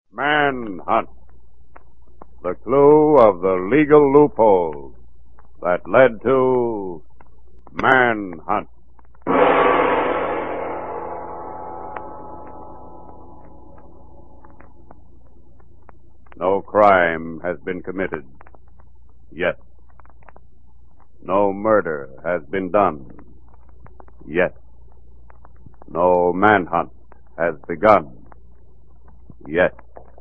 Manhunt. The clue of the legal loophole that led to Manhunt. No crime has been committed yet. No murder has been done yet. No manhunt has begun yet.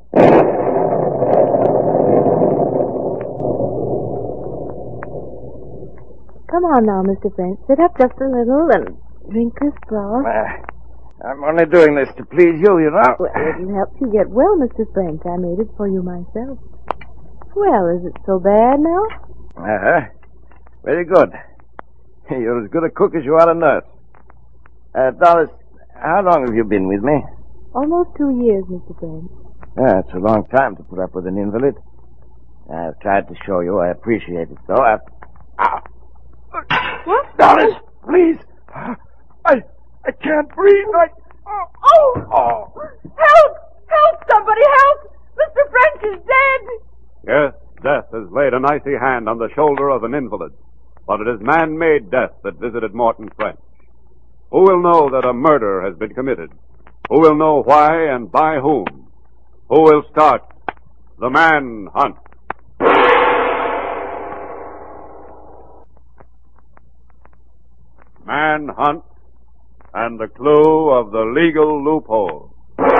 Come on now, Mr. French. Sit up just a little and drink this broth. I'm only doing this to please you, you know. Well, it'll help you get well, Mr. French. I made it for you myself. Well, is it so bad now? Uh-huh. Very good. You're as good a cook as you are a nurse. Doris, how long have you been with me? Almost 2 years, Mr. French. It's a long time to put up with an invalid. I've tried to show you I appreciate it, though. What? Doris, please. I can't breathe. Oh! Help! Help! Somebody help! Mr. French is dead! Yes, death has laid an icy hand on the shoulder of an invalid, but it is man-made death that visited Morton French. Who will know that a murder has been committed? Who will know why and by whom? Who will start the manhunt? Manhunt and the clue of the legal loophole.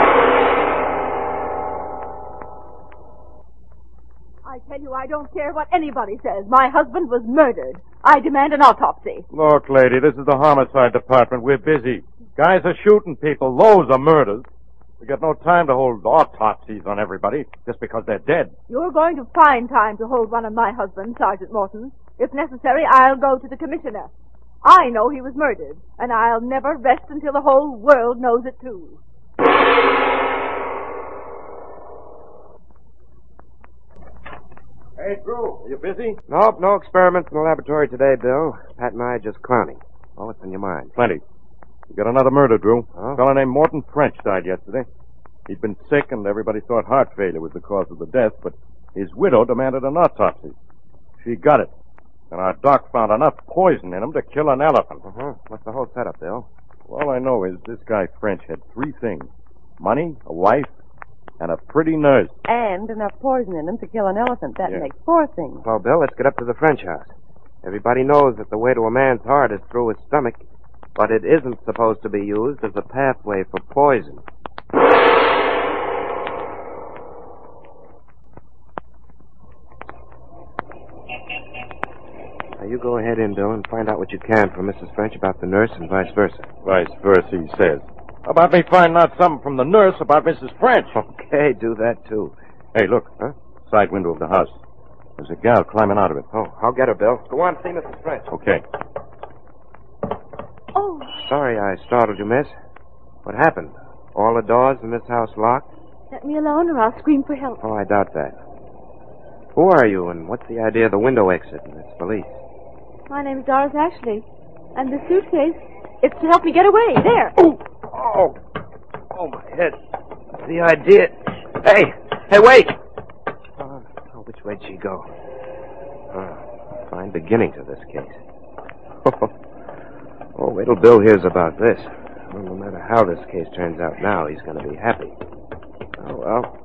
I tell you, I don't care what anybody says. My husband was murdered. I demand an autopsy. Look, lady, this is the homicide department. We're busy. Guys are shooting people. Those are murders. We got no time to hold autopsies on everybody just because they're dead. You're going to find time to hold one of my husbands, Sergeant Morton. If necessary, I'll go to the commissioner. I know he was murdered, and I'll never rest until the whole world knows it, too. Hey, Drew, are you busy? Nope, no experiments in the laboratory today, Bill. Pat and I are just clowning. Oh, what's in your mind? Plenty. We got another murder, Drew. Huh? A fellow named Morton French died yesterday. He'd been sick, and everybody thought heart failure was the cause of the death, but his widow demanded an autopsy. She got it. And our doc found enough poison in him to kill an elephant. Uh-huh. What's the whole setup, Bill? All I know is this guy French had 3 things. Money, a wife, and a pretty nurse. And enough poison in him to kill an elephant. That makes 4 things. Well, Bill, let's get up to the French house. Everybody knows that the way to a man's heart is through his stomach, but it isn't supposed to be used as a pathway for poison. Now, you go ahead in, Bill, and find out what you can from Mrs. French about the nurse and vice versa. Vice versa, he says. How about me finding out something from the nurse about Mrs. French? Okay, do that, too. Hey, look. Huh? Side window of the house. There's a gal climbing out of it. Oh, I'll get her, Bill. Go on, see Mrs. French. Okay. Oh, Sorry I startled you, miss. What happened? All the doors in this house locked? let me alone or I'll scream for help. Oh, I doubt that. Who are you, and what's the idea of the window exit and its police? My name's Doris Ashley, and the suitcase, it's to help me get away. There. Oh, my head. The idea. Hey, wait! Oh, which way'd she go? Fine beginning to this case. Oh, wait till Bill hears about this. Well, no matter how this case turns out now, he's going to be happy. Oh, well.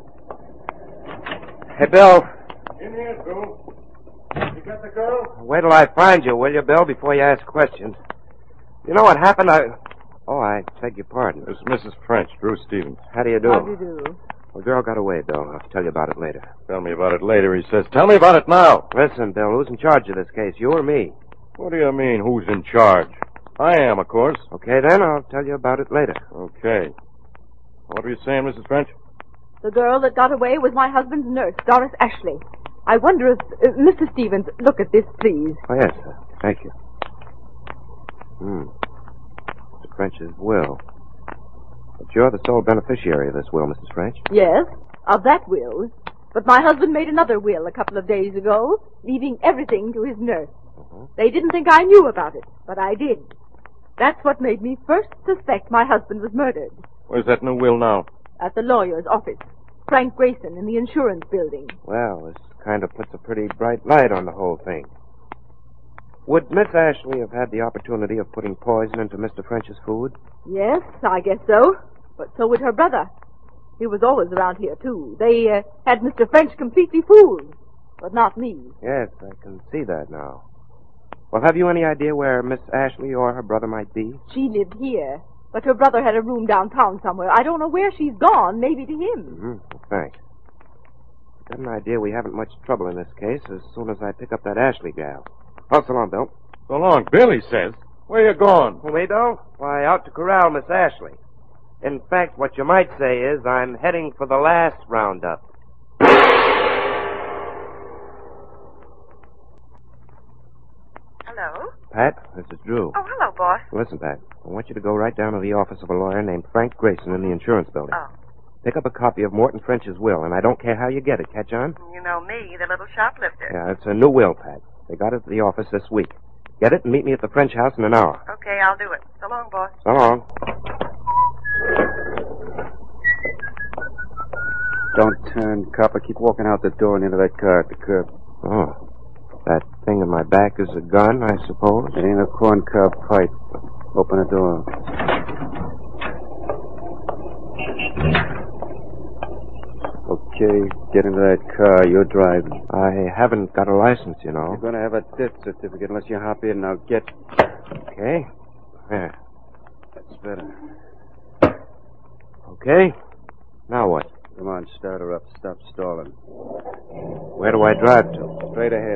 Hey, Bill. In here, Drew. You got the girl? Wait till I find you, will you, Bill, before you ask questions. You know what happened? I beg your pardon. This is Mrs. French, Drew Stevens. How do you do? How do you do? The girl got away, Bill. I'll tell you about it later. Tell me about it later, he says. Tell me about it now. Listen, Bill, who's in charge of this case, you or me? What do you mean, who's in charge? I am, of course. Okay, then, I'll tell you about it later. Okay. What were you saying, Mrs. French? The girl that got away was my husband's nurse, Doris Ashley. I wonder if... Mr. Stevens, look at this, please. Oh, yes, sir. Thank you. Mr. French's will. But you're the sole beneficiary of this will, Mrs. French. Yes, of that will. But my husband made another will a couple of days ago, leaving everything to his nurse. They didn't think I knew about it, but I did. That's what made me first suspect my husband was murdered. Where's that new will now? At the lawyer's office. Frank Grayson in the insurance building. Well, this kind of puts a pretty bright light on the whole thing. Would Miss Ashley have had the opportunity of putting poison into Mr. French's food? Yes, I guess so. But so would her brother. He was always around here, too. They had Mr. French completely fooled. But not me. Yes, I can see that now. Well, have you any idea where Miss Ashley or her brother might be? She lived here. But her brother had a room downtown somewhere. I don't know where she's gone. Maybe to him. Mm-hmm. Well, thanks. I've got an idea we haven't much trouble in this case as soon as I pick up that Ashley gal. Oh, so long, Bill. So long, Bill, he says. Where you going? We don't? Why, out to corral Miss Ashley. In fact, what you might say is I'm heading for the last roundup. Hello? Pat, this is Drew. Oh, hello, boss. Listen, Pat, I want you to go right down to the office of a lawyer named Frank Grayson in the insurance building. Oh. Pick up a copy of Morton French's will, and I don't care how you get it. Catch on? You know me, the little shoplifter. Yeah, it's a new will, Pat. They got it at the office this week. Get it and meet me at the French house in an hour. Okay, I'll do it. So long, boss. So long. Don't turn, copper. Keep walking out the door and into that car at the curb. Oh. That thing in my back is a gun, I suppose? It ain't a corncob pipe. Open the door. Okay, get into that car. You're driving. I haven't got a license, you know. You're going to have a death certificate unless you hop in. Now get... Okay. There. That's better. Okay. Now what? Come on, start her up. Stop stalling. Where do I drive to? Straight ahead.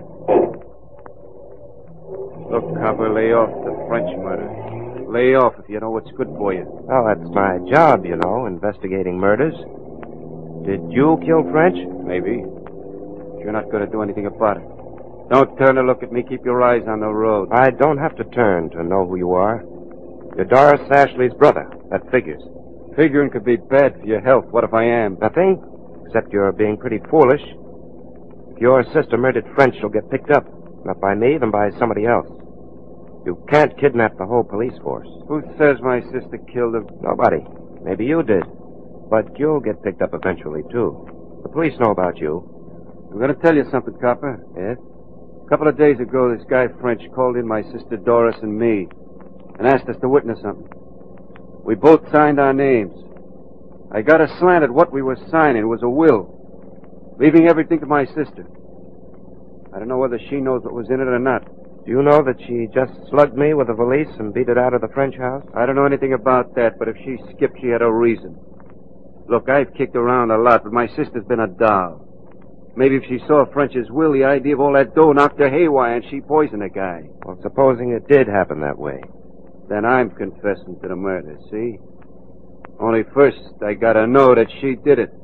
Look, copper, lay off the French murder. Lay off if you know what's good for you. Well, that's my job, you know, investigating murders. Did you kill French? Maybe. But you're not going to do anything about it. Don't turn and look at me. Keep your eyes on the road. I don't have to turn to know who you are. You're Doris Ashley's brother. That figures. Figuring could be bad for your health. What if I am? Nothing, except you're being pretty foolish. If your sister murdered French, she'll get picked up. Not by me, then by somebody else. You can't kidnap the whole police force. Who says my sister killed him? Nobody. Maybe you did. But you'll get picked up eventually, too. The police know about you. I'm going to tell you something, copper. Yes? A couple of days ago, this guy French called in my sister Doris and me and asked us to witness something. We both signed our names. I got a slant at what we were signing. It was a will, leaving everything to my sister. I don't know whether she knows what was in it or not. Do you know that she just slugged me with a valise and beat it out of the French house? I don't know anything about that, but if she skipped, she had a reason. Look, I've kicked around a lot, but my sister's been a doll. Maybe if she saw French's will, the idea of all that dough knocked her haywire and she poisoned the guy. Well, supposing it did happen that way. Then I'm confessing to the murder, see? Only first I gotta know that she did it.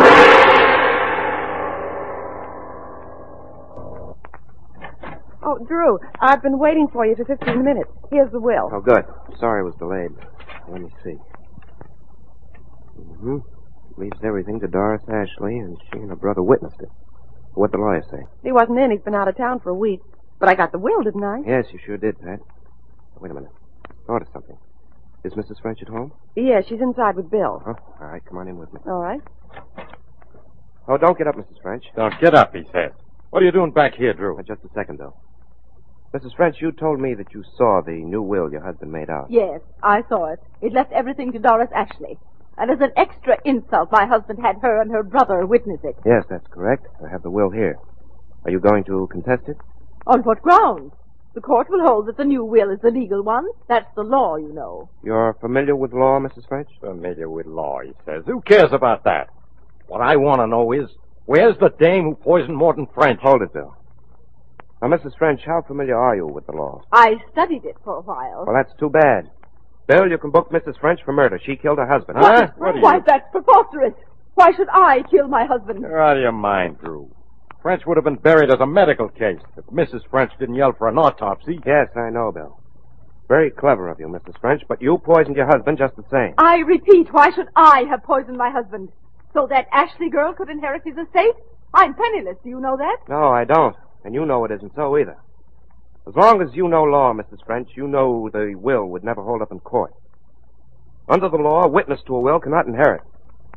Oh, Drew, I've been waiting for you for 15 minutes. Here's the will. Oh, good. Sorry it was delayed. Let me see. Mm-hmm. Leaves everything to Doris Ashley, and she and her brother witnessed it. What'd the lawyer say? He wasn't in. He's been out of town for a week. But I got the will, didn't I? Yes, you sure did, Pat. Wait a minute. Thought of something. Is Mrs. French at home? Yeah, she's inside with Bill. Oh, all right, come on in with me. All right. Oh, don't get up, Mrs. French. Don't get up, he says. What are you doing back here, Drew? Just a second, though. Mrs. French, you told me that you saw the new will your husband made out. Yes, I saw it. It left everything to Doris Ashley. And as an extra insult, my husband had her and her brother witness it. Yes, that's correct. I have the will here. Are you going to contest it? On what grounds? The court will hold that the new will is the legal one. That's the law, you know. You're familiar with law, Mrs. French? Familiar with law, he says. Who cares about that? What I want to know is, where's the dame who poisoned Morton French? Hold it, Bill. Now, Mrs. French, how familiar are you with the law? I studied it for a while. Well, that's too bad. Bill, you can book Mrs. French for murder. She killed her husband. Huh? Why, that's preposterous. Why should I kill my husband? You're out of your mind, Drew. French would have been buried as a medical case if Mrs. French didn't yell for an autopsy. Yes, I know, Bill. Very clever of you, Mrs. French, but you poisoned your husband just the same. I repeat, why should I have poisoned my husband? So that Ashley girl could inherit his estate? I'm penniless, do you know that? No, I don't. And you know it isn't so either. As long as you know law, Mrs. French, you know the will would never hold up in court. Under the law, a witness to a will cannot inherit.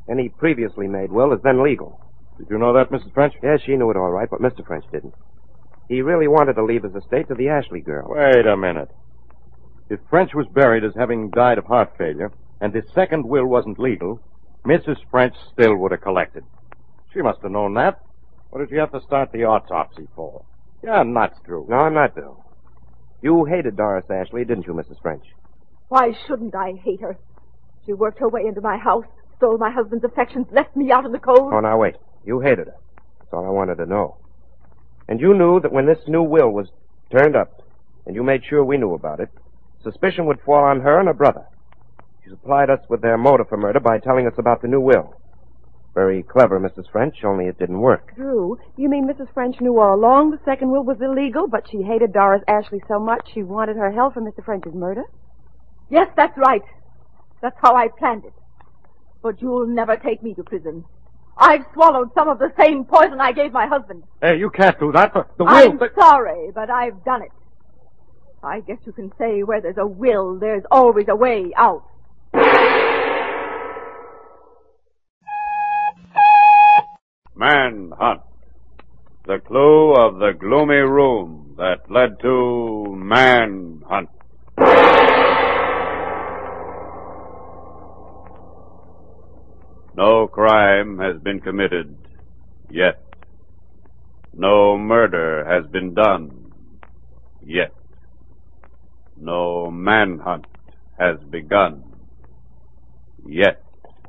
Any previously made will is then legal. Did you know that, Mrs. French? Yes, she knew it all right, but Mr. French didn't. He really wanted to leave his estate to the Ashley girl. Wait a minute. If French was buried as having died of heart failure, and his second will wasn't legal, Mrs. French still would have collected. She must have known that. What did she have to start the autopsy for? You're nuts, Drew. No, I'm not, Bill. You hated Doris Ashley, didn't you, Mrs. French? Why shouldn't I hate her? She worked her way into my house, stole my husband's affections, left me out in the cold. Oh, now wait. You hated her. That's all I wanted to know. And you knew that when this new will was turned up, and you made sure we knew about it, suspicion would fall on her and her brother. You supplied us with their motive for murder by telling us about the new will. Very clever, Mrs. French, only it didn't work. Drew, you mean Mrs. French knew all along the second will was illegal, but she hated Doris Ashley so much she wanted her help for Mr. French's murder? Yes, that's right. That's how I planned it. But you'll never take me to prison. I've swallowed some of the same poison I gave my husband. Hey, you can't do that. The will... I'm sorry, but I've done it. I guess you can say where there's a will, there's always a way out. Manhunt. The clue of the gloomy room that led to manhunt. No crime has been committed yet. No murder has been done yet. No manhunt has begun yet.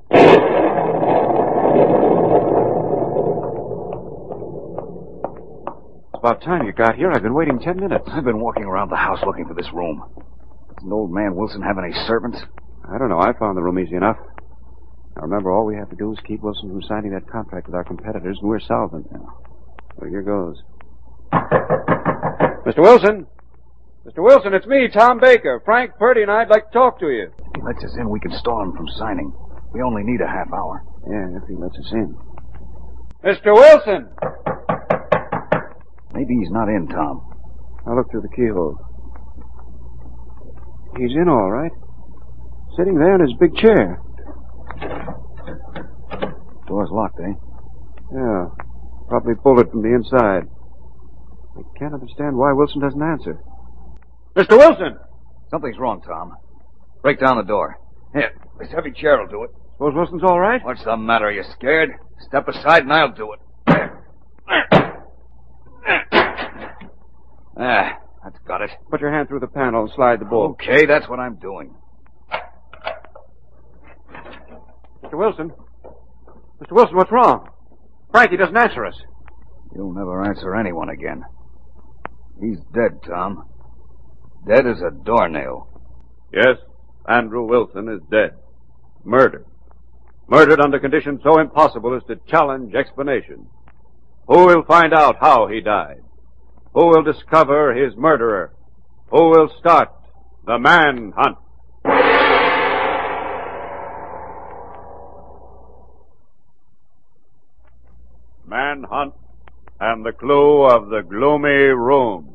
It's about time you got here. I've been waiting 10 minutes. I've been walking around the house looking for this room. Doesn't old man Wilson have any servants? I don't know. I found the room easy enough. Now, remember, all we have to do is keep Wilson from signing that contract with our competitors, and we're solvent now. So here goes. Mr. Wilson! Mr. Wilson, it's me, Tom Baker. Frank Purdy and I'd like to talk to you. If he lets us in, we can stall him from signing. We only need a half hour. Yeah, if he lets us in. Mr. Wilson! Maybe he's not in, Tom. I'll look through the keyhole. He's in all right. Sitting there in his big chair. Door's locked, eh? Yeah. Probably bolted from the inside. I can't understand why Wilson doesn't answer. Mr. Wilson! Something's wrong, Tom. Break down the door. Here, this heavy chair will do it. Suppose Wilson's all right? What's the matter? Are you scared? Step aside and I'll do it. That's got it. Put your hand through the panel and slide the bolt. Okay, that's what I'm doing. Mr. Wilson? Mr. Wilson, what's wrong? Frankie doesn't answer us. You'll never answer anyone again. He's dead, Tom. Dead as a doornail. Yes, Andrew Wilson is dead. Murdered. Murdered under conditions so impossible as to challenge explanation. Who will find out how he died? Who will discover his murderer? Who will start the manhunt? Manhunt and the clue of the gloomy room.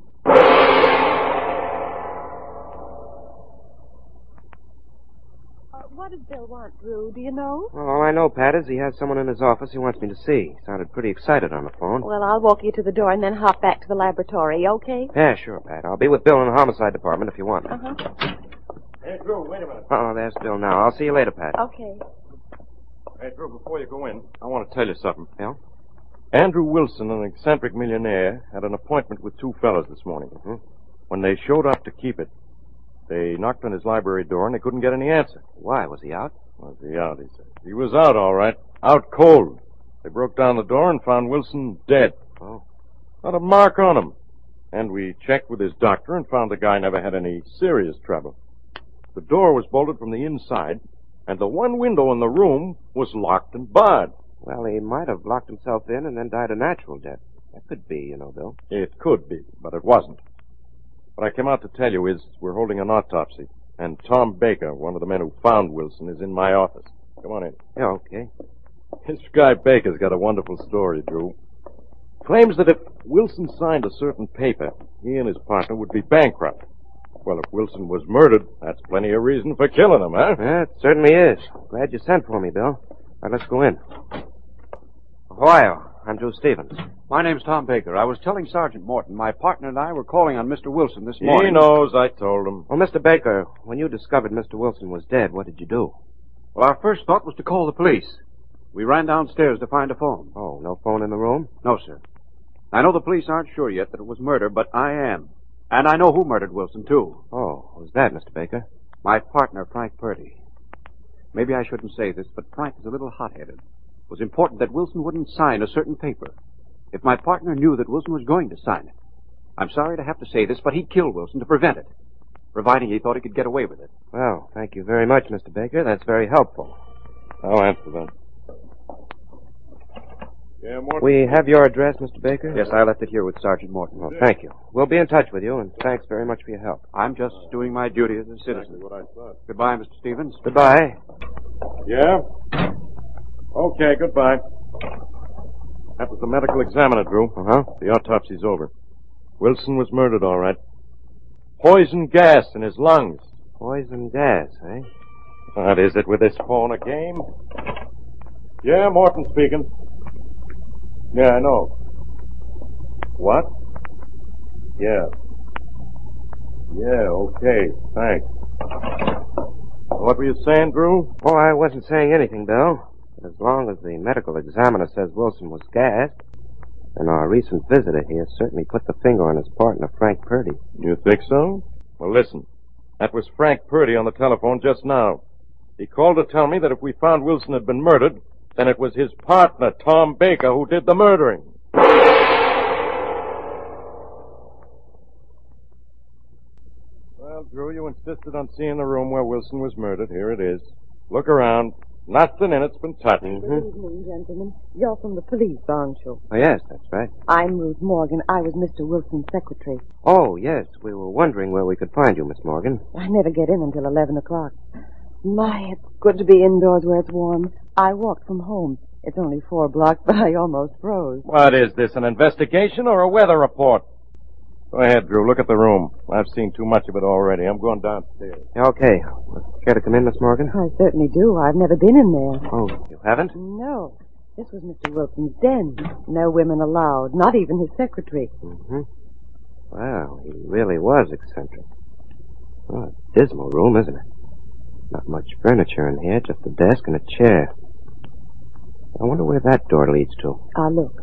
What does Bill want, Drew? Do you know? Well, all I know, Pat, is he has someone in his office he wants me to see. Sounded pretty excited on the phone. Well, I'll walk you to the door and then hop back to the laboratory, okay? Yeah, sure, Pat. I'll be with Bill in the homicide department if you want me. Uh-huh. Hey, Drew, wait a minute. Oh, there's Bill now. I'll see you later, Pat. Okay. Hey, Drew, before you go in, I want to tell you something. Yeah? Andrew Wilson, an eccentric millionaire, had an appointment with two fellas this morning. Mm-hmm. When they showed up to keep it, they knocked on his library door and they couldn't get any answer. Why? Was he out? Was he out, he said. He was out, all right. Out cold. They broke down the door and found Wilson dead. Oh. Not a mark on him. And we checked with his doctor and found the guy never had any serious trouble. The door was bolted from the inside, and the one window in the room was locked and barred. Well, he might have locked himself in and then died a natural death. That could be, you know, Bill. It could be, but it wasn't. What I came out to tell you is we're holding an autopsy, and Tom Baker, one of the men who found Wilson, is in my office. Come on in. Yeah, okay. This guy Baker's got a wonderful story, Drew. Claims that if Wilson signed a certain paper, he and his partner would be bankrupt. Well, if Wilson was murdered, that's plenty of reason for killing him, huh? Yeah, it certainly is. Glad you sent for me, Bill. let's go in. Ohio. I'm Drew Stevens. My name's Tom Baker. I was telling Sergeant Morton my partner and I were calling on Mr. Wilson this morning. He knows. I told him. Well, Mr. Baker, when you discovered Mr. Wilson was dead, what did you do? Well, our first thought was to call the police. We ran downstairs to find a phone. Oh, no phone in the room? No, sir. I know the police aren't sure yet that it was murder, but I am. And I know who murdered Wilson, too. Oh, who's that, Mr. Baker? My partner, Frank Purdy. Maybe I shouldn't say this, but Frank is a little hot-headed. It was important that Wilson wouldn't sign a certain paper. If my partner knew that Wilson was going to sign it, I'm sorry to have to say this, but he'd kill Wilson to prevent it, providing he thought he could get away with it. Well, thank you very much, Mr. Baker. That's very helpful. I'll answer that. Yeah, Morton? We have your address, Mr. Baker? Yes, I left it here with Sergeant Morton. Well, thank you. We'll be in touch with you, and thanks very much for your help. I'm just doing my duty as a citizen. Exactly what I thought. Goodbye, Mr. Stevens. Goodbye. Yeah? Okay, goodbye. That was the medical examiner, Drew. Uh-huh. The autopsy's over. Wilson was murdered, all right. Poison gas in his lungs. Poison gas, eh? What is it with this phone, a game? Yeah, Morton speaking. Yeah, I know. What? Yeah. Yeah, okay, thanks. What were you saying, Drew? Oh, I wasn't saying anything, Bill. As long as the medical examiner says Wilson was gassed, then our recent visitor here certainly put the finger on his partner, Frank Purdy. You think so? Well, listen. That was Frank Purdy on the telephone just now. He called to tell me that if we found Wilson had been murdered, then it was his partner, Tom Baker, who did the murdering. Well, Drew, you insisted on seeing the room where Wilson was murdered. Here it is. Look around. Nothing in it's been touched. Good evening, gentlemen. You're from the police, aren't you? Oh, yes, that's right. I'm Ruth Morgan. I was Mr. Wilson's secretary. Oh, yes. We were wondering where we could find you, Miss Morgan. I never get in until 11 o'clock. My, it's good to be indoors where it's warm. I walked from home. It's only 4 blocks, but I almost froze. What is this, an investigation or a weather report? Go ahead, Drew. Look at the room. I've seen too much of it already. I'm going downstairs. Okay. Care to come in, Miss Morgan? I certainly do. I've never been in there. Oh, you haven't? No. This was Mr. Wilson's den. No women allowed, not even his secretary. Mm-hmm. Well, he really was eccentric. Oh, a dismal room, isn't it? Not much furniture in here, just a desk and a chair. I wonder where that door leads to. Look.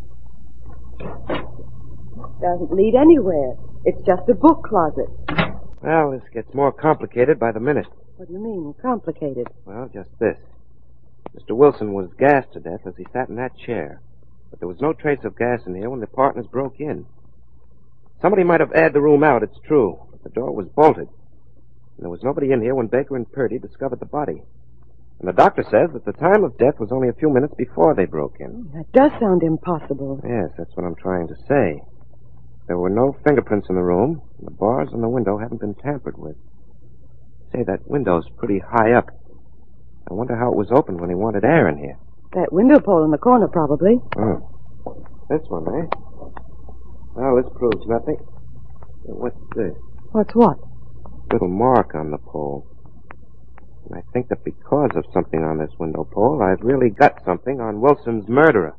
Doesn't lead anywhere. It's just a book closet. Well, this gets more complicated by the minute. What do you mean, complicated? Well, just this. Mr. Wilson was gassed to death as he sat in that chair. But there was no trace of gas in here when the partners broke in. Somebody might have aired the room out, it's true. But the door was bolted. And there was nobody in here when Baker and Purdy discovered the body. And the doctor says that the time of death was only a few minutes before they broke in. That does sound impossible. Yes, that's what I'm trying to say. There were no fingerprints in the room, and the bars on the window haven't been tampered with. Say, that window's pretty high up. I wonder how it was opened when he wanted air in here. That window pole in the corner, probably. Oh. This one, eh? Well, this proves nothing. What's this? What's what? Little mark on the pole. And I think that because of something on this window pole, I've really got something on Wilson's murderer.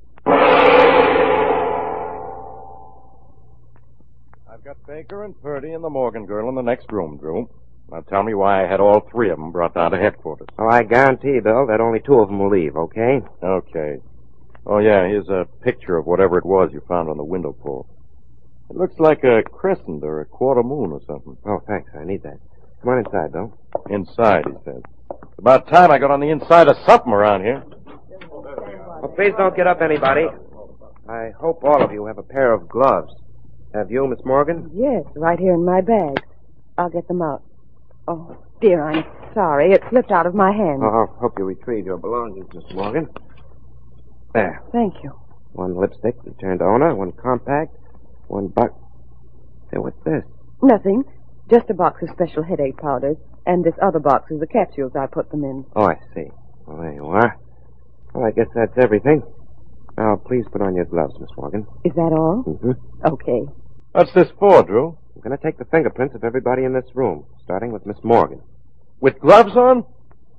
I've got Baker and Purdy and the Morgan girl in the next room, Drew. Now tell me why I had all 3 of them brought down to headquarters. Oh, I guarantee, Bill, that only 2 of them will leave, okay? Okay. Oh, yeah, here's a picture of whatever it was you found on the window pole. It looks like a crescent or a quarter moon or something. Oh, thanks. I need that. Come on inside, Bill. Inside, he says. It's about time I got on the inside of something around here. Well, please don't get up, anybody. I hope all of you have a pair of gloves. Have you, Miss Morgan? Yes, right here in my bag. I'll get them out. Oh, dear, I'm sorry. It slipped out of my hand. Oh, I'll help you retrieve your belongings, Miss Morgan. There. Thank you. 1 lipstick, returned to owner. 1 compact. 1 box. Say, what's this? Nothing. Just a box of special headache powders. And this other box is the capsules I put them in. Oh, I see. Well, there you are. Well, I guess that's everything. Now, please put on your gloves, Miss Morgan. Is that all? Mm-hmm. Okay. What's this for, Drew? I'm going to take the fingerprints of everybody in this room, starting with Miss Morgan. With gloves on?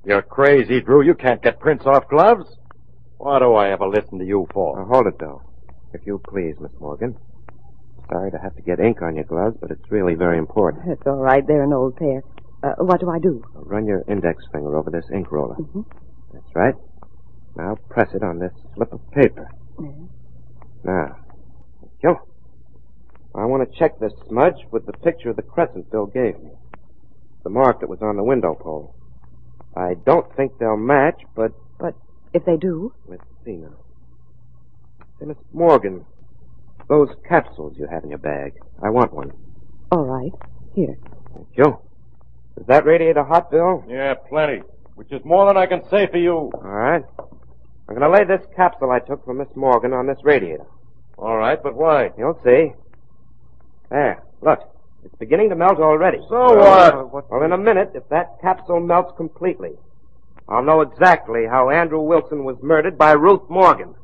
You're crazy, Drew. You can't get prints off gloves. Why do I ever listen to you for? Now, hold it, Bill. If you please, Miss Morgan. Sorry to have to get ink on your gloves, but it's really very important. It's all right. They're an old pair. What do I do? Run your index finger over this ink roller. Mm-hmm. That's right. Now press it on this slip of paper. Mm-hmm. Now, thank you. I want to check this smudge with the picture of the crescent Bill gave me. The mark that was on the window pole. I don't think they'll match, but... But if they do? Let's see now. Say, Miss Morgan, those capsules you have in your bag, I want one. All right. Here. Thank you. Is that radiator hot, Bill? Yeah, plenty. Which is more than I can say for you. All right. I'm going to lay this capsule I took from Miss Morgan on this radiator. All right, but why? You'll see. There, look. It's beginning to melt already. So what? Well, in a minute, if that capsule melts completely, I'll know exactly how Andrew Wilson was murdered by Ruth Morgan.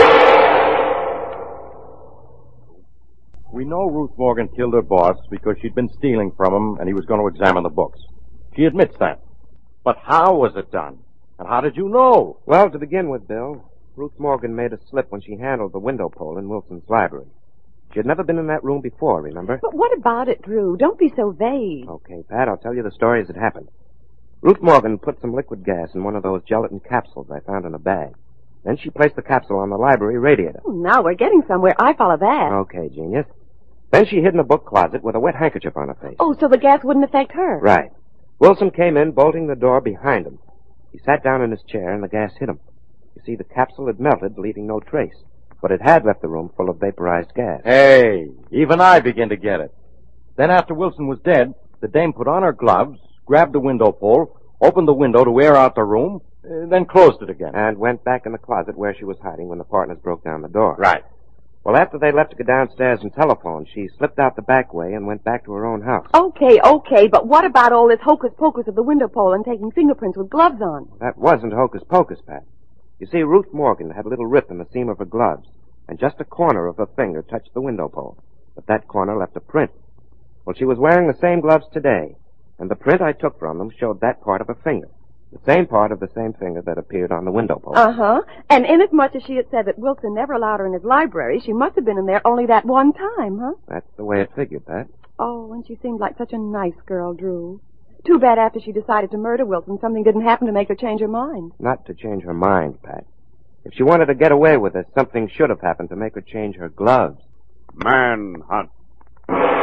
We know Ruth Morgan killed her boss because she'd been stealing from him and he was going to examine the books. She admits that. But how was it done? And how did you know? Well, to begin with, Bill, Ruth Morgan made a slip when she handled the window pole in Wilson's library. She had never been in that room before, remember? But what about it, Drew? Don't be so vague. Okay, Pat, I'll tell you the story as it happened. Ruth Morgan put some liquid gas in one of those gelatin capsules I found in a bag. Then she placed the capsule on the library radiator. Oh, now we're getting somewhere. I follow that. Okay, genius. Then she hid in a book closet with a wet handkerchief on her face. Oh, so the gas wouldn't affect her. Right. Wilson came in, bolting the door behind him. He sat down in his chair, and the gas hit him. You see, the capsule had melted, leaving no trace. But it had left the room full of vaporized gas. Hey, even I begin to get it. Then after Wilson was dead, the dame put on her gloves, grabbed the window pole, opened the window to air out the room, then closed it again. And went back in the closet where she was hiding when the partners broke down the door. Right. Well, after they left to go downstairs and telephone, she slipped out the back way and went back to her own house. Okay, but what about all this hocus-pocus of the window pole and taking fingerprints with gloves on? That wasn't hocus-pocus, Pat. You see, Ruth Morgan had a little rip in the seam of her gloves, and just a corner of her finger touched the window pole. But that corner left a print. Well, she was wearing the same gloves today, and the print I took from them showed that part of her finger. The same part of the same finger that appeared on the window pole. Uh-huh. And inasmuch as she had said that Wilson never allowed her in his library, she must have been in there only that one time, huh? That's the way it figured, Pat. Oh, and she seemed like such a nice girl, Drew. Too bad after she decided to murder Wilson, something didn't happen to make her change her mind. Not to change her mind, Pat. If she wanted to get away with it, something should have happened to make her change her gloves. Manhunt.